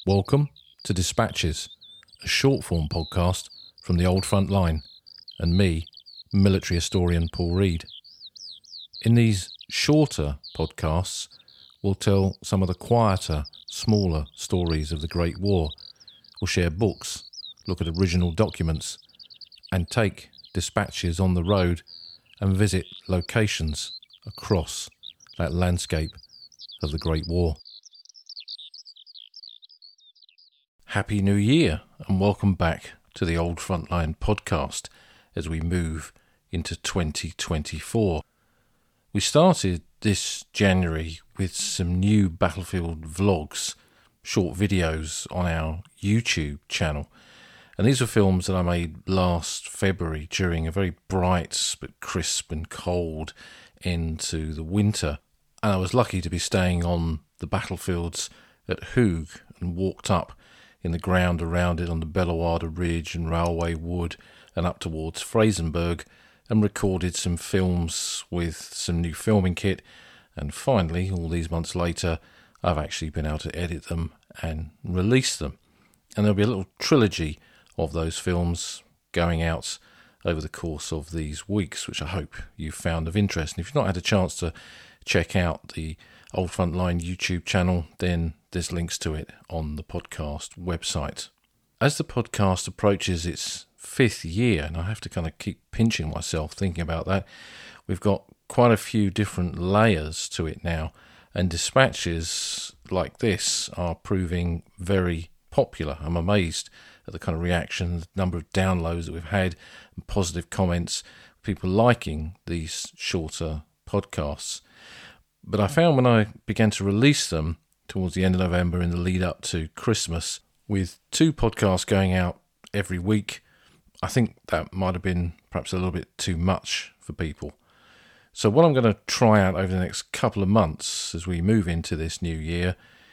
Welcome to Dispatches, a short-form podcast from the Old Front Line, and me, military historian Paul Reed. In these shorter podcasts, we'll tell some of the quieter, smaller stories of the Great War. We'll share books, look at original documents, and take dispatches on the road and visit locations across that landscape of the Great War. Happy New Year and welcome back to the Old Frontline podcast as we move into 2024. We started this January with some new battlefield vlogs, short videos on our YouTube channel. And these were films that I made last February during a very bright but crisp and cold end to the winter. And I was lucky to be staying on the battlefields at Hooge and walked up in the ground around it on the Bellewaerde Ridge and Railway Wood and up towards Frasenburg, and recorded some films with some new filming kit. And finally, all these months later, I've actually been able to edit them and release them. And there'll be a little trilogy of those films going out over the course of these weeks, which I hope you found of interest. And if you've not had a chance to check out the Old Frontline YouTube channel, then there's links to it on the podcast website. As the podcast approaches its 5th year, and I have to kind of keep pinching myself thinking about that, we've got quite a few different layers to it now, and dispatches like this are proving very popular. I'm amazed at the kind of reaction, the number of downloads that we've had, and positive comments, people liking these shorter podcasts. But I found when I began to release them towards the end of November in the lead up to Christmas, with 2 podcasts going out every week, I think that might have been perhaps a little bit too much for people. So what I'm going to try out over the next couple of months as we move into this new year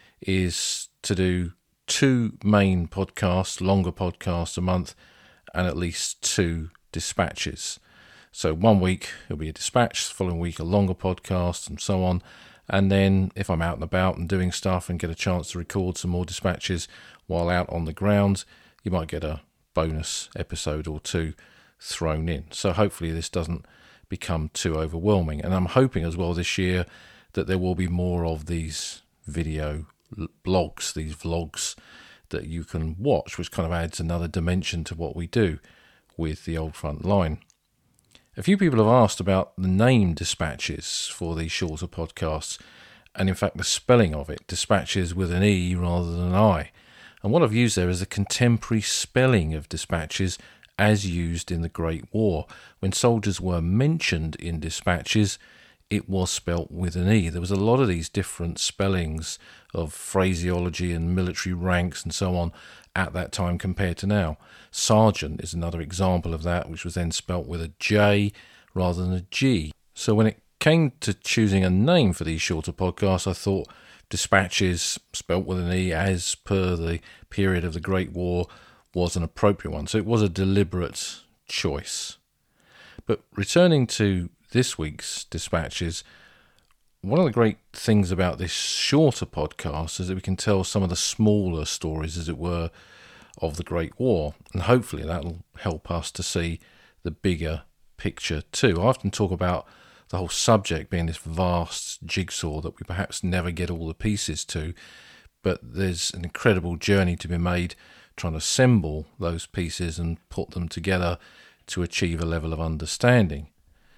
is to do 2 main podcasts, longer podcasts a month, and at least 2 dispatches. So one week it'll be a dispatch, the following week a longer podcast, and so on. And then if I'm out and about and doing stuff and get a chance to record some more dispatches while out on the ground, you might get a bonus episode or 2 thrown in. So hopefully this doesn't become too overwhelming. And I'm hoping as well this year that there will be more of these video blogs, these vlogs that you can watch, which kind of adds another dimension to what we do with the Old Front Line. A few people have asked about the name Dispatches for these shorter podcasts, and in fact the spelling of it, Dispatches with an E rather than an I. And what I've used there is the contemporary spelling of dispatches as used in the Great War. When soldiers were mentioned in dispatches, it was spelt with an E. There was a lot of these different spellings of phraseology and military ranks and so on at that time compared to now. Sergeant is another example of that, which was then spelt with a J rather than a G. So when it came to choosing a name for these shorter podcasts, I thought Dispatches, spelt with an E as per the period of the Great War, was an appropriate one. So it was a deliberate choice. But returning to this week's Dispatches, one of the great things about this shorter podcast is that we can tell some of the smaller stories, as it were, of the Great War, and hopefully that'll help us to see the bigger picture too. I often talk about the whole subject being this vast jigsaw that we perhaps never get all the pieces to, but there's an incredible journey to be made trying to assemble those pieces and put them together to achieve a level of understanding.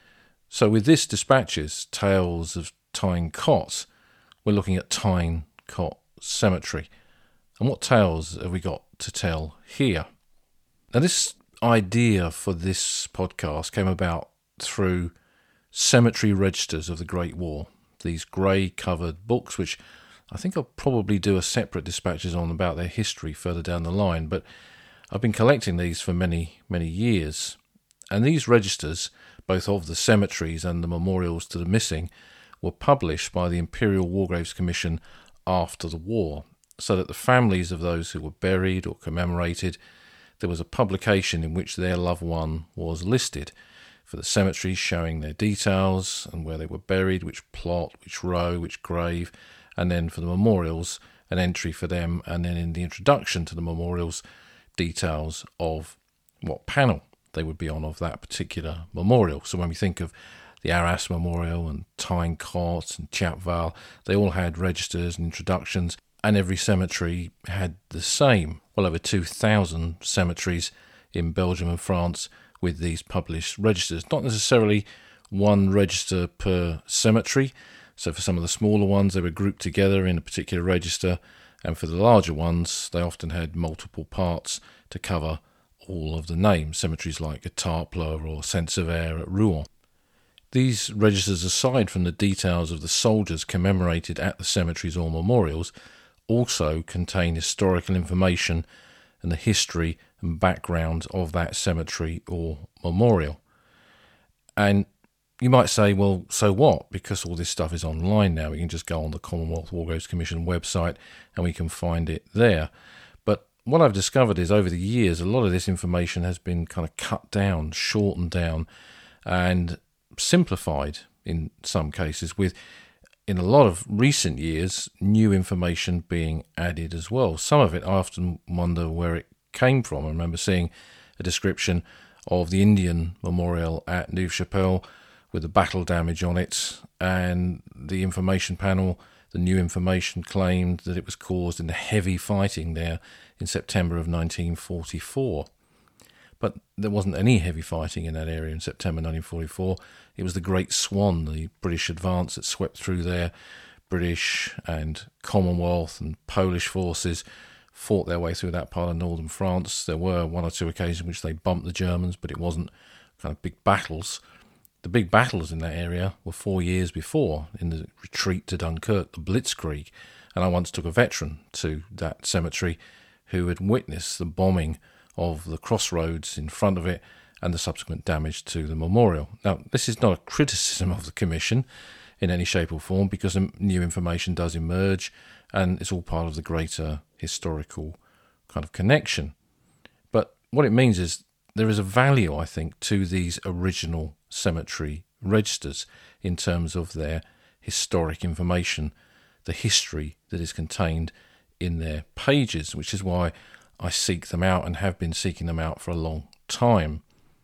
So with this Dispatches, Tales of Tyne Cot, we're looking at Tyne Cot Cemetery. And what tales have we got to tell here? Now this idea for this podcast came about through cemetery registers of the Great War, these grey covered books, which I think I'll probably do a separate dispatches on about their history further down the line, but I've been collecting these for many, many years. And these registers, both of the cemeteries and the memorials to the missing, were published by the Imperial War Graves Commission after the war, so that the families of those who were buried or commemorated, there was a publication in which their loved one was listed, for the cemeteries showing their details and where they were buried, which plot, which row, which grave, and then for the memorials, an entry for them, and then in the introduction to the memorials, details of what panel they would be on of that particular memorial. So when we think of the Arras Memorial and Tyne Cot and Chapval, they all had registers and introductions, and every cemetery had the same. Well over 2,000 cemeteries in Belgium and France with these published registers. Not necessarily one register per cemetery. So for some of the smaller ones, they were grouped together in a particular register, and for the larger ones, they often had multiple parts to cover all of the names. Cemeteries like Étaples or Saint-Sever at Rouen. These registers, aside from the details of the soldiers commemorated at the cemeteries or memorials, also contain historical information and the history and background of that cemetery or memorial. And you might say, well, so what? Because all this stuff is online now. We can just go on the Commonwealth War Graves Commission website and we can find it there. But what I've discovered is over the years, a lot of this information has been kind of cut down, shortened down, and simplified in some cases, with, in a lot of recent years, new information being added as well. Some of it I often wonder where it came from. I remember seeing a description of the Indian memorial at Neuve-Chapelle with the battle damage on it, and the information panel, the new information, claimed that it was caused in the heavy fighting there in September of 1944. But there wasn't any heavy fighting in that area in September 1944. It was the Great Swan, the British advance that swept through there. British and Commonwealth and Polish forces fought their way through that part of northern France. There were one or two occasions in which they bumped the Germans, but it wasn't kind of big battles. The big battles in that area were 4 years before, in the retreat to Dunkirk, the Blitzkrieg. And I once took a veteran to that cemetery who had witnessed the bombing of the crossroads in front of it and the subsequent damage to the memorial. Now, this is not a criticism of the Commission in any shape or form, because new information does emerge and it's all part of the greater historical kind of connection. But what it means is there is a value, I think, to these original cemetery registers in terms of their historic information, the history that is contained in their pages, which is why I seek them out and have been seeking them out for a long time.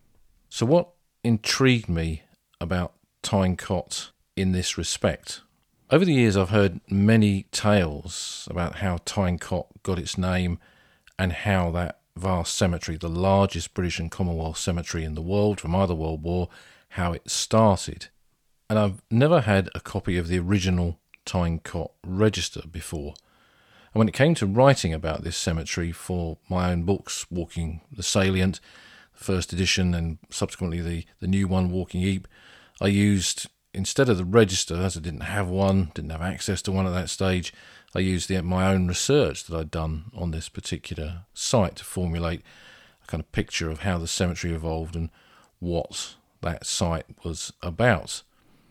So what intrigued me about Tyne Cot in this respect? Over the years I've heard many tales about how Tyne Cot got its name and how that vast cemetery, the largest British and Commonwealth cemetery in the world from either World War, how it started. And I've never had a copy of the original Tyne Cot register before. And when it came to writing about this cemetery for my own books, Walking the Salient, the first edition, and subsequently the new one, Walking Ypres, I used, instead of the register, as I didn't have one, didn't have access to one at that stage, I used my own research that I'd done on this particular site to formulate a kind of picture of how the cemetery evolved and what that site was about.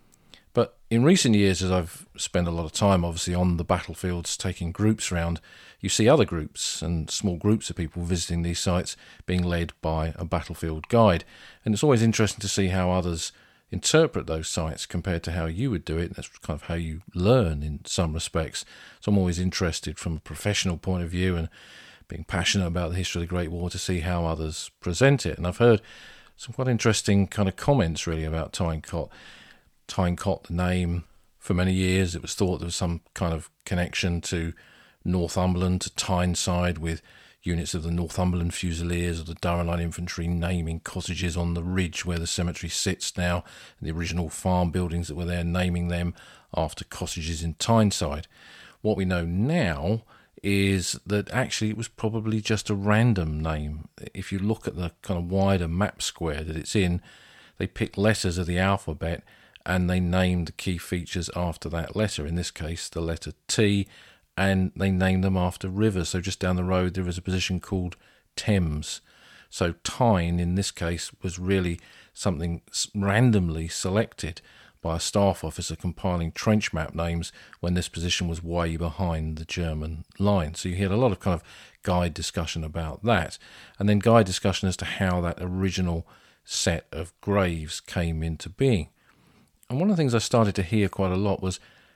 But in recent years, as I've spent a lot of time, obviously, on the battlefields, taking groups around, you see other groups and small groups of people visiting these sites being led by a battlefield guide. And it's always interesting to see how others interpret those sites compared to how you would do it. That's kind of how you learn in some respects. So I'm always interested from a professional point of view and being passionate about the history of the Great War to see how others present it. And I've heard some quite interesting kind of comments really about Tyne Cot. Tyne Cot, the name, for many years it was thought there was some kind of connection to Northumberland, to Tyneside, with units of the Northumberland Fusiliers or the Durham Line Infantry naming cottages on the ridge where the cemetery sits now, and the original farm buildings that were there, naming them after cottages in Tyneside. What we know now is that actually it was probably just a random name. If you look at the kind of wider map square that it's in, they picked letters of the alphabet and they named the key features after that letter, in this case the letter T, and they named them after rivers. So just down the road there is a position called Thames. So Tyne in this case was really something randomly selected by a staff officer compiling trench map names when this position was way behind the German line. So you hear a lot of kind of guide discussion about that, and then guide discussion as to how that original set of graves came into being. And one of the things I started to hear quite a lot was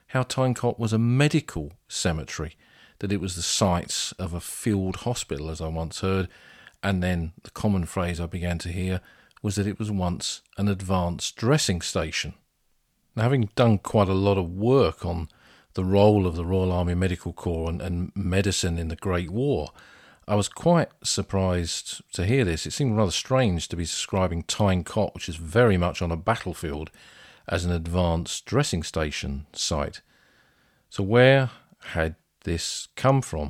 how Tyncott was a medical cemetery, that it was the site of a field hospital, as I once heard, and then the common phrase I began to hear was that it was once an advanced dressing station. Now, having done quite a lot of work on the role of the Royal Army Medical Corps and medicine in the Great War, I was quite surprised to hear this. It seemed rather strange to be describing Tyncott, which is very much on a battlefield, as an advanced dressing station site. So where had this come from?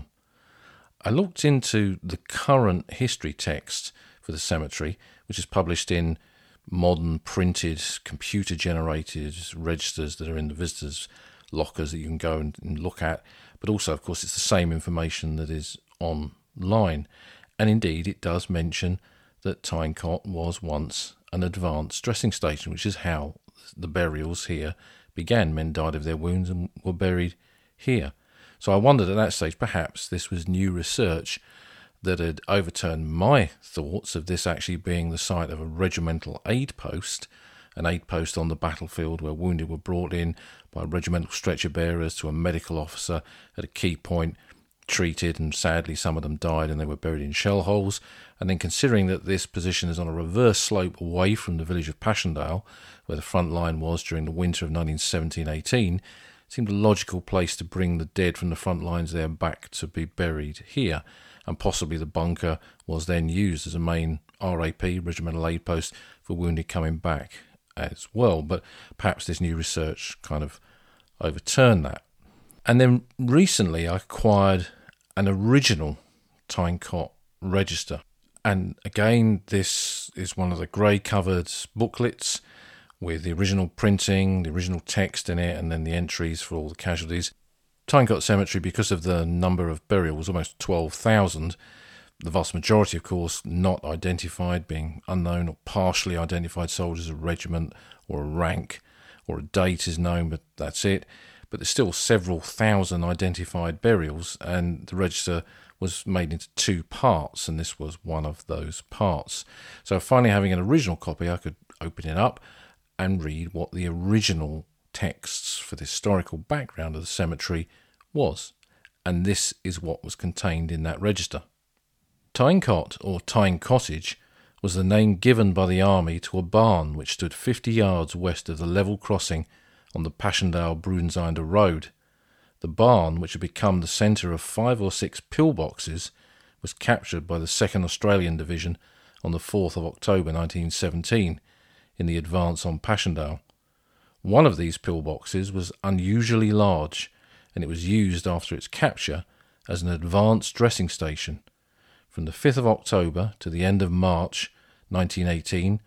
I looked into the current history text for the cemetery, which is published in modern printed computer-generated registers that are in the visitors' lockers that you can go and look at. But also, of course, it's the same information that is online. And indeed, it does mention that Tyncott was once an advanced dressing station, which is how the burials here began. Men died of their wounds and were buried here. So I wondered at that stage, perhaps this was new research that had overturned my thoughts of this actually being the site of a regimental aid post, an aid post on the battlefield where wounded were brought in by regimental stretcher bearers to a medical officer at a key point, treated, and sadly some of them died and they were buried in shell holes. And then considering that this position is on a reverse slope away from the village of Passchendaele, where the front line was during the winter of 1917-18, it seemed a logical place to bring the dead from the front lines there back to be buried here. And possibly the bunker was then used as a main RAP, regimental aid post, for wounded coming back as well. But perhaps this new research kind of overturned that. And then recently I acquired an original Tyncott register. And again, this is one of the grey-covered booklets with the original printing, the original text in it, and then the entries for all the casualties. Tyncott Cemetery, because of the number of burials, almost 12,000, the vast majority, of course, not identified, being unknown or partially identified soldiers, a regiment or a rank or a date is known, but that's it. But there's still several thousand identified burials, and the register was made into two parts, and this was one of those parts. So finally, having an original copy, I could open it up and read what the original texts for the historical background of the cemetery was. And this is what was contained in that register. Tyncott, or Tyne Cottage, was the name given by the army to a barn which stood 50 yards west of the level crossing on the Passchendaele-Brunnseinde road. The barn, which had become the centre of 5 or 6 pillboxes, was captured by the 2nd Australian Division on the 4th of October 1917 in the advance on Passchendaele. One of these pillboxes was unusually large, and it was used after its capture as an advanced dressing station. From the 5th of October to the end of March 1918,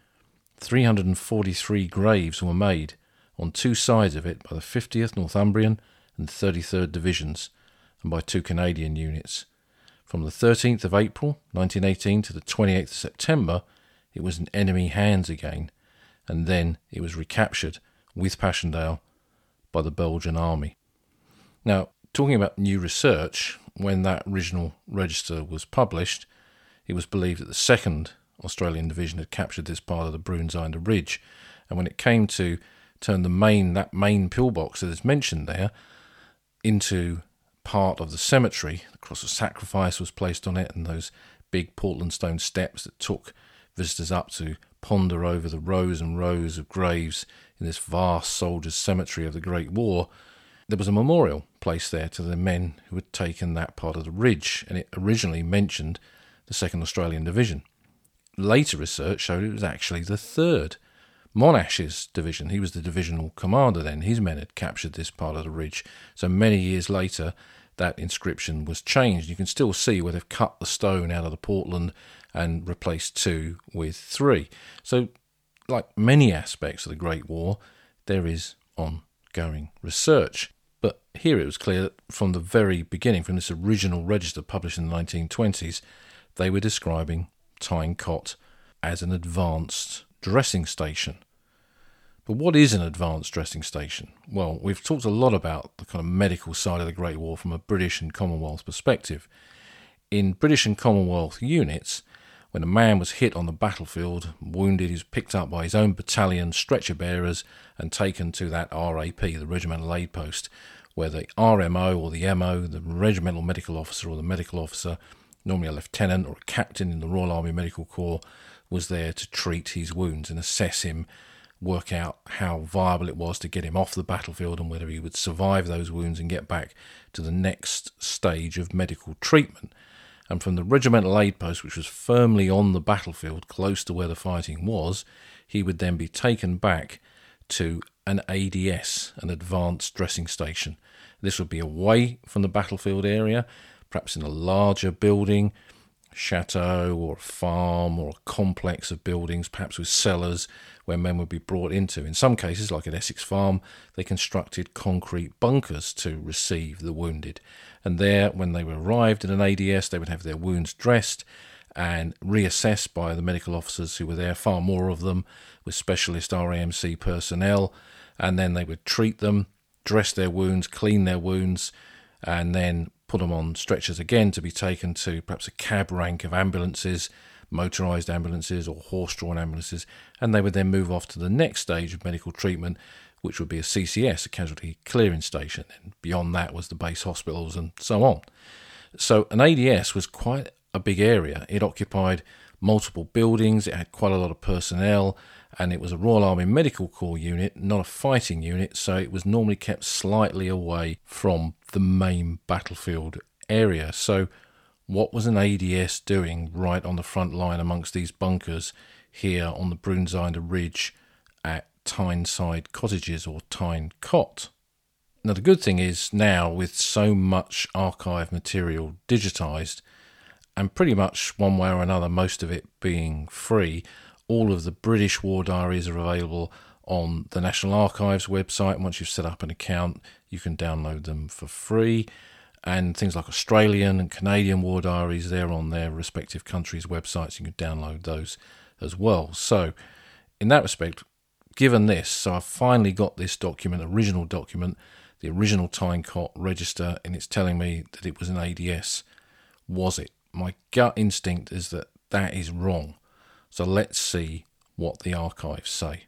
343 graves were made on two sides of it by the 50th Northumbrian and 33rd Divisions, and by 2 Canadian units. From the 13th of April 1918 to the 28th of September, it was in enemy hands again, and then it was recaptured with Passchendaele by the Belgian army. Now, talking about new research, when that original register was published, it was believed that the 2nd Australian Division had captured this part of the Brunnseinde Ridge, and when it came to turn that main pillbox that is mentioned there into part of the cemetery, the cross of sacrifice was placed on it, and those big Portland stone steps that took visitors up to ponder over the rows and rows of graves in this vast soldiers' cemetery of the Great War. There was a memorial placed there to the men who had taken that part of the ridge, and it originally mentioned the 2nd Australian Division. Later research showed it was actually the 3rd. Monash's division, he was the divisional commander then, his men had captured this part of the ridge. So many years later, that inscription was changed. You can still see where they've cut the stone out of the Portland and replaced 2 with 3. So, like many aspects of the Great War, there is ongoing research. But here it was clear that from the very beginning, from this original register published in the 1920s, they were describing Tyncott as an advanced dressing station. But what is an advanced dressing station? Well, we've talked a lot about the kind of medical side of the Great War from a British and Commonwealth perspective. In British and Commonwealth units, when a man was hit on the battlefield, wounded, he was picked up by his own battalion stretcher bearers and taken to that RAP, the Regimental Aid Post, where the RMO or the MO, the Regimental Medical Officer or the Medical Officer, normally a lieutenant or a captain in the Royal Army Medical Corps, was there to treat his wounds and assess him, work out how viable it was to get him off the battlefield and whether he would survive those wounds and get back to the next stage of medical treatment. And from the Regimental Aid Post, which was firmly on the battlefield, close to where the fighting was, he would then be taken back to an ADS, an Advanced Dressing Station. This would be away from the battlefield area, perhaps in a larger building, a chateau or a farm or a complex of buildings, perhaps with cellars where men would be brought into. In some cases, like at Essex Farm, they constructed concrete bunkers to receive the wounded. And there, when they arrived at an ADS, they would have their wounds dressed and reassessed by the medical officers who were there, far more of them, with specialist RAMC personnel. And then they would treat them, dress their wounds, clean their wounds, and then put them on stretchers again to be taken to perhaps a cab rank of ambulances, motorised ambulances or horse-drawn ambulances, and they would then move off to the next stage of medical treatment, which would be a CCS, a casualty clearing station, and beyond that was the base hospitals and so on. So an ADS was quite a big area. It occupied multiple buildings, it had quite a lot of personnel, and it was a Royal Army Medical Corps unit, not a fighting unit, so it was normally kept slightly away from the main battlefield area. So what was an ADS doing right on the front line amongst these bunkers here on the Broomside Ridge at Tyneside Cottages or Tyne Cot? Now the good thing is now, with so much archive material digitised, and pretty much one way or another, most of it being free, all of the British war diaries are available on the National Archives website. And once you've set up an account, you can download them for free. And things like Australian and Canadian war diaries, they're on their respective countries' websites. You can download those as well. So in that respect, given this, so I've finally got this document, original document, the original Tyne Cot register, and it's telling me that it was an ADS. Was it? My gut instinct is that that is wrong. So let's see what the archives say.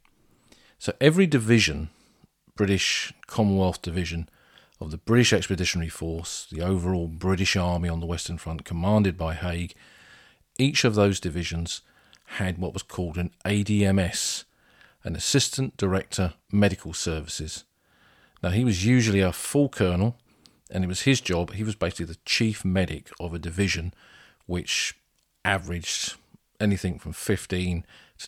So every division, British Commonwealth Division of the British Expeditionary Force, the overall British Army on the Western Front, commanded by Haig, each of those divisions had what was called an ADMS, an Assistant Director Medical Services. Now he was usually a full colonel, and it was his job, he was basically the chief medic of a division which averaged anything from 15 to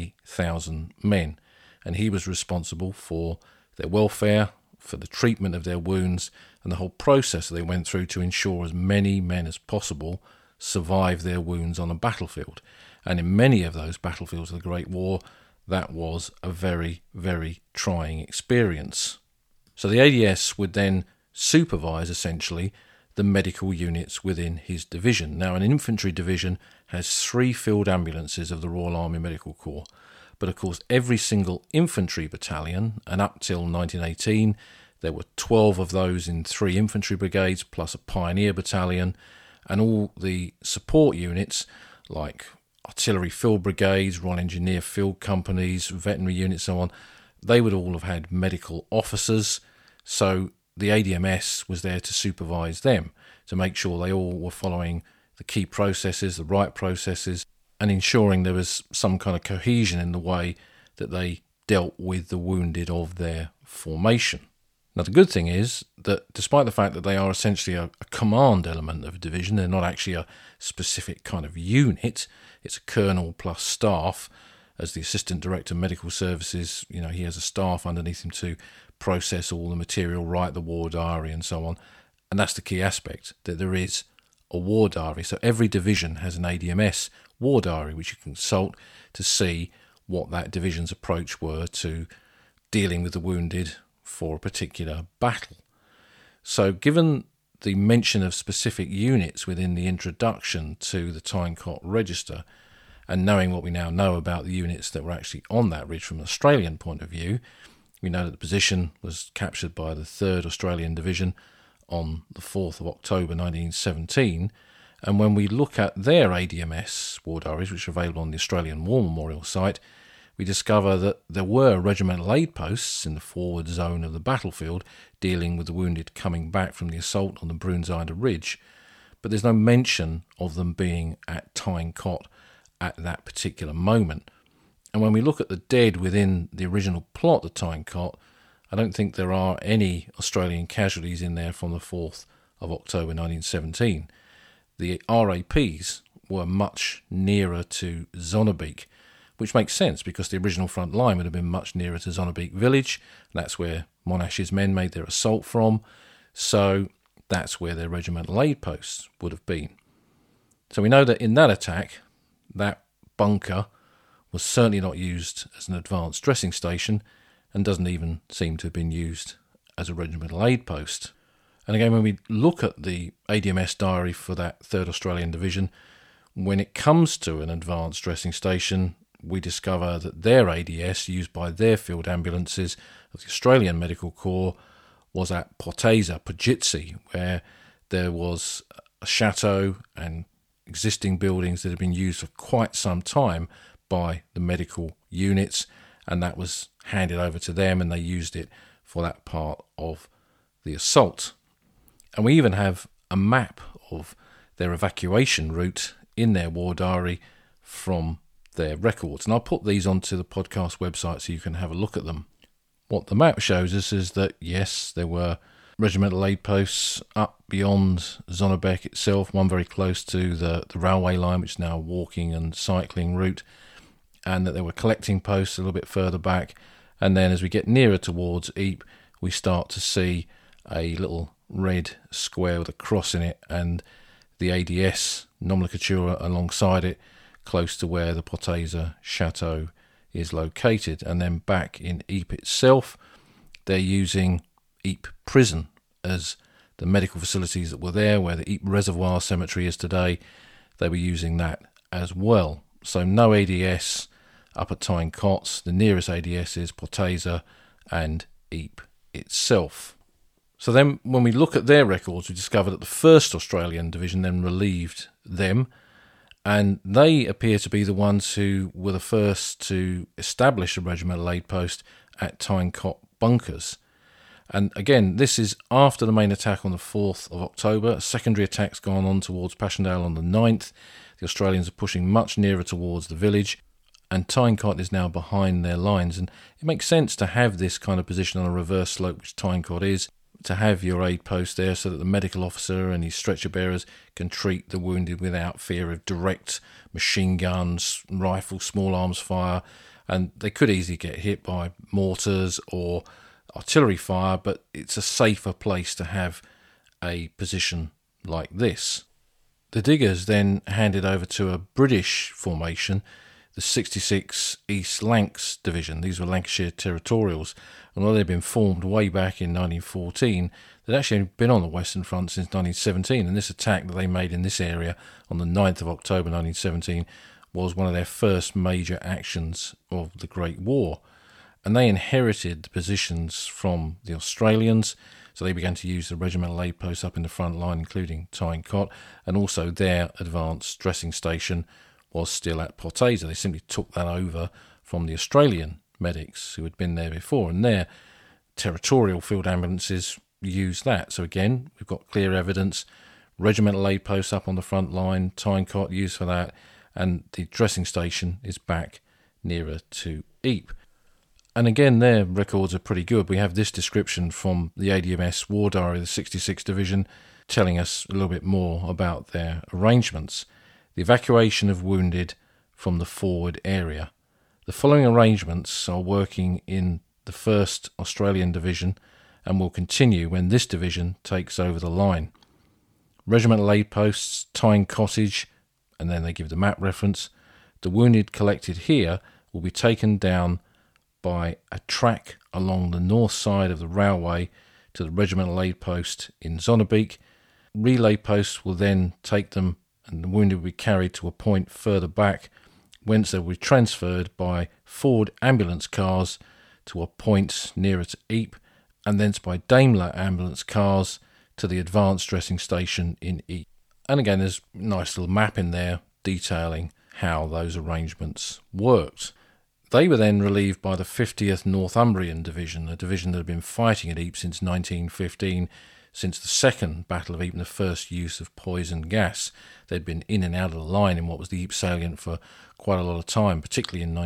20,000 men. And he was responsible for their welfare, for the treatment of their wounds, and the whole process they went through to ensure as many men as possible survived their wounds on a battlefield. And in many of those battlefields of the Great War, that was a very, very trying experience. So the ADS would then supervise, essentially, the medical units within his division. Now, an infantry division has 3 field ambulances of the Royal Army Medical Corps, but of course every single infantry battalion, and up till 1918 there were 12 of those in 3 infantry brigades plus a pioneer battalion, and all the support units like artillery field brigades, Royal Engineer field companies, veterinary units, so on, they would all have had medical officers. So the ADMS was there to supervise them, to make sure they all were following the key processes, the right processes, and ensuring there was some kind of cohesion in the way that they dealt with the wounded of their formation. Now the good thing is that despite the fact that they are essentially a command element of a division, they're not actually a specific kind of unit, it's a colonel plus staff. As the Assistant Director of Medical Services, he has a staff underneath him to process all the material, write the war diary and so on. And that's the key aspect, that there is a war diary. So every division has an ADMS war diary, which you can consult to see what that division's approach were to dealing with the wounded for a particular battle. So given the mention of specific units within the introduction to the Tyne Cot Register, and knowing what we now know about the units that were actually on that ridge from an Australian point of view, we know that the position was captured by the 3rd Australian Division on the 4th of October 1917, And when we look at their ADMS war diaries, which are available on the Australian War Memorial site, we discover that there were regimental aid posts in the forward zone of the battlefield dealing with the wounded coming back from the assault on the Broomsida Ridge, but there's no mention of them being at Tyne Cot at that particular moment. And when we look at the dead within the original plot of Tyne Cot, I don't think there are any Australian casualties in there from the 4th of October 1917. The RAPs were much nearer to Zonnebeek, which makes sense because the original front line would have been much nearer to Zonnebeek village. That's where Monash's men made their assault from, so that's where their regimental aid posts would have been. So we know that in that attack, that bunker was certainly not used as an advanced dressing station and doesn't even seem to have been used as a regimental aid post. And again, when we look at the ADMS diary for that 3rd Australian Division, when it comes to an advanced dressing station, we discover that their ADS, used by their field ambulances of the Australian Medical Corps, was at Portesa, Pogitsi, where there was a chateau and existing buildings that had been used for quite some time by the medical units, and that was handed over to them and they used it for that part of the assault. And we even have a map of their evacuation route in their war diary from their records. And I'll put these onto the podcast website so you can have a look at them. What the map shows us is that, yes, there were regimental aid posts up beyond Zonnebeek itself, one very close to the railway line, which is now a walking and cycling route, and that there were collecting posts a little bit further back. And then as we get nearer towards Ypres, we start to see a little red square with a cross in it and the ADS nomenclature alongside it, close to where the Portesa Chateau is located. And then back in Ypres itself, they're using Ypres Prison as the medical facilities that were there, where the Ypres Reservoir Cemetery is today. They were using that as well. So no ADS up at Tyne Cots. The nearest ADS is Portesa and Ypres itself. So then when we look at their records, we discover that the 1st Australian Division then relieved them, and they appear to be the ones who were the first to establish a regimental aid post at Tyne Cot bunkers. And again, this is after the main attack on the 4th of October. A secondary attack's gone on towards Passchendaele on the 9th. The Australians are pushing much nearer towards the village, and Tyne Cot is now behind their lines. And it makes sense to have this kind of position on a reverse slope, which Tyne Cot is, to have your aid post there so that the medical officer and his stretcher bearers can treat the wounded without fear of direct machine guns, rifle, small arms fire, and they could easily get hit by mortars or artillery fire, but it's a safer place to have a position like this. The diggers then handed over to a British formation, the 66 East Lancs Division. These were Lancashire Territorials, and although they'd been formed way back in 1914, they'd actually been on the Western Front since 1917, and this attack that they made in this area on the 9th of October 1917 was one of their first major actions of the Great War. And they inherited the positions from the Australians, so they began to use the regimental aid posts up in the front line, including Tyne Cot, and also their advanced dressing station was still at Portesa. They simply took that over from the Australian medics who had been there before, and their territorial field ambulances used that. So again, we've got clear evidence, regimental aid posts up on the front line, Tyne Cot used for that, and the dressing station is back nearer to Ypres. And again, their records are pretty good. We have this description from the ADMS War Diary of the 66th Division telling us a little bit more about their arrangements. The evacuation of wounded from the forward area. The following arrangements are working in the 1st Australian Division and will continue when this division takes over the line. Regimental aid posts, Tyne Cottage, and then they give the map reference. The wounded collected here will be taken down by a track along the north side of the railway to the regimental aid post in Zonnebeek. Relay posts will then take them, and the wounded will be carried to a point further back, whence they will be transferred by Ford ambulance cars to a point nearer to Ypres, and thence by Daimler ambulance cars to the advanced dressing station in Ypres. And again, there's a nice little map in there detailing how those arrangements worked. They were then relieved by the 50th Northumbrian Division, a division that had been fighting at Ypres since 1915, since the Second Battle of Ypres and the first use of poison gas. They'd been in and out of the line in what was the Ypres salient for quite a lot of time, particularly in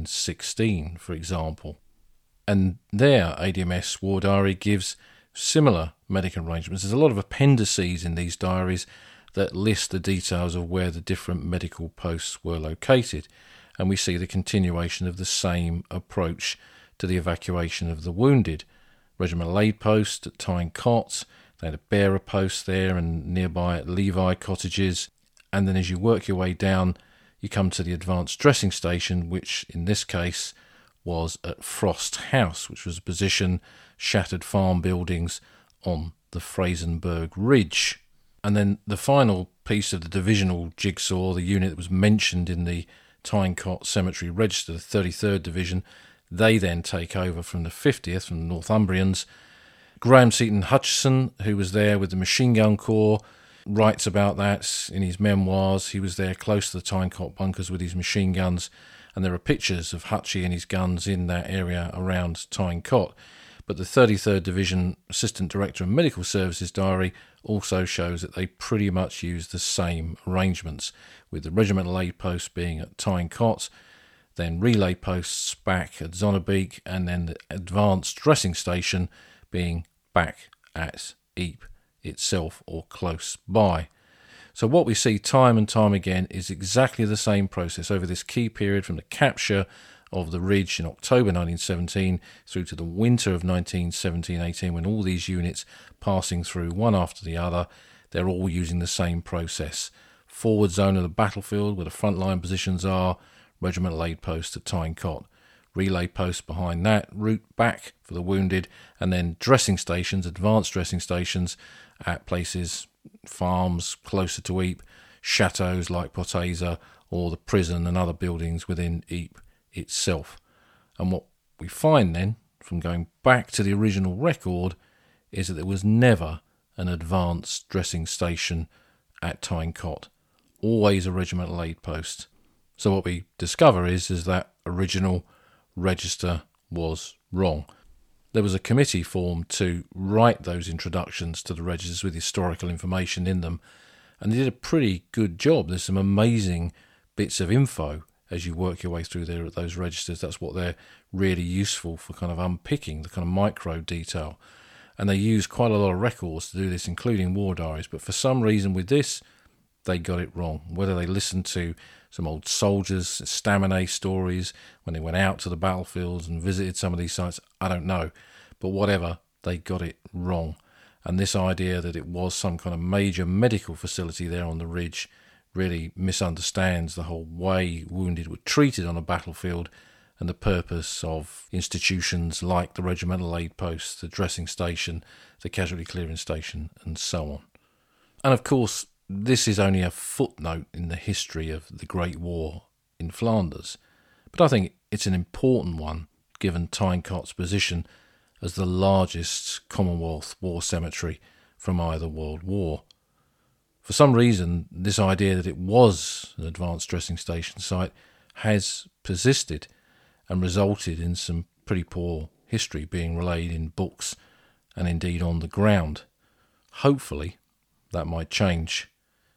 1916, for example. And their ADMS War Diary gives similar medical arrangements. There's a lot of appendices in these diaries that list the details of where the different medical posts were located, and we see the continuation of the same approach to the evacuation of the wounded. Regimental aid post at Tyne Cot, they had a bearer post there and nearby at Levi Cottages, and then as you work your way down you come to the advanced dressing station, which in this case was at Frost House, which was a position, shattered farm buildings on the Frasenberg Ridge. And then the final piece of the divisional jigsaw, the unit that was mentioned in the Tyne Cot Cemetery Register, the 33rd Division, they then take over from the 50th, from the Northumbrians. Graham Seaton Hutchison, who was there with the Machine Gun Corps, writes about that in his memoirs. He was there close to the Tyne Cot bunkers with his machine guns, and there are pictures of Hutchie and his guns in that area around Tyne Cot. But the 33rd Division Assistant Director of Medical Services diary also shows that they pretty much use the same arrangements, with the regimental aid post being at Tyne Cot, then relay posts back at Zonnebeek, and then the advanced dressing station being back at Ypres itself or close by. So what we see time and time again is exactly the same process over this key period from the capture of the Ridge in October 1917 through to the winter of 1917-18, when all these units passing through one after the other, they're all using the same process. Forward zone of the battlefield where the frontline positions are, regimental aid post at Tyne Cot, relay post behind that, route back for the wounded, and then dressing stations, advanced dressing stations at places, farms closer to Ypres, chateaux like Poteza, or the prison and other buildings within Ypres itself. And what we find then, from going back to the original record, is that there was never an advanced dressing station at Tyne Cot, always a regimental aid post. So what we discover is that original register was wrong. There was a committee formed to write those introductions to the registers with historical information in them, and they did a pretty good job. There's some amazing bits of info as you work your way through there at those registers. That's what they're really useful for, kind of unpicking the kind of micro detail. And they use quite a lot of records to do this, including war diaries. But for some reason with this, they got it wrong. Whether they listened to some old soldiers' Staminet stories when they went out to the battlefields and visited some of these sites, I don't know. But whatever, they got it wrong. And this idea that it was some kind of major medical facility there on the ridge really misunderstands the whole way wounded were treated on a battlefield and the purpose of institutions like the regimental aid post, the dressing station, the casualty clearing station, and so on. And of course, this is only a footnote in the history of the Great War in Flanders, but I think it's an important one given Tyne Cot's position as the largest Commonwealth war cemetery from either World War. For some reason, this idea that it was an advanced dressing station site has persisted and resulted in some pretty poor history being relayed in books and indeed on the ground. Hopefully, that might change.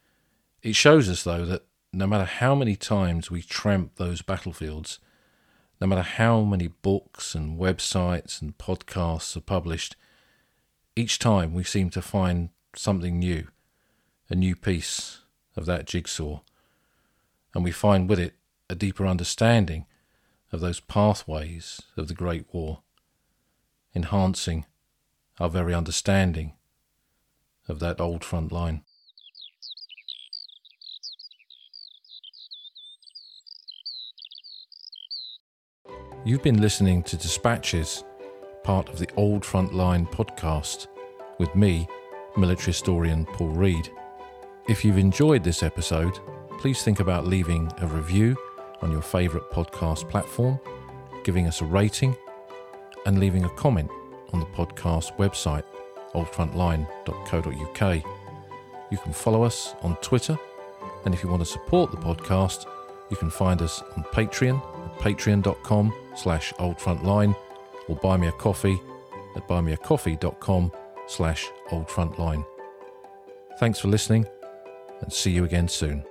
It shows us, though, that no matter how many times we tramp those battlefields, no matter how many books and websites and podcasts are published, each time we seem to find something new, a new piece of that jigsaw, and we find with it a deeper understanding of those pathways of the Great War, enhancing our very understanding of that old front line. You've been listening to Dispatches, part of the Old Front Line podcast, with me, military historian Paul Reed. If you've enjoyed this episode, please think about leaving a review on your favourite podcast platform, giving us a rating, and leaving a comment on the podcast website, oldfrontline.co.uk. You can follow us on Twitter, and if you want to support the podcast, you can find us on Patreon at patreon.com/oldfrontline, or buy me a coffee at buymeacoffee.com/oldfrontline. Thanks for listening, and see you again soon.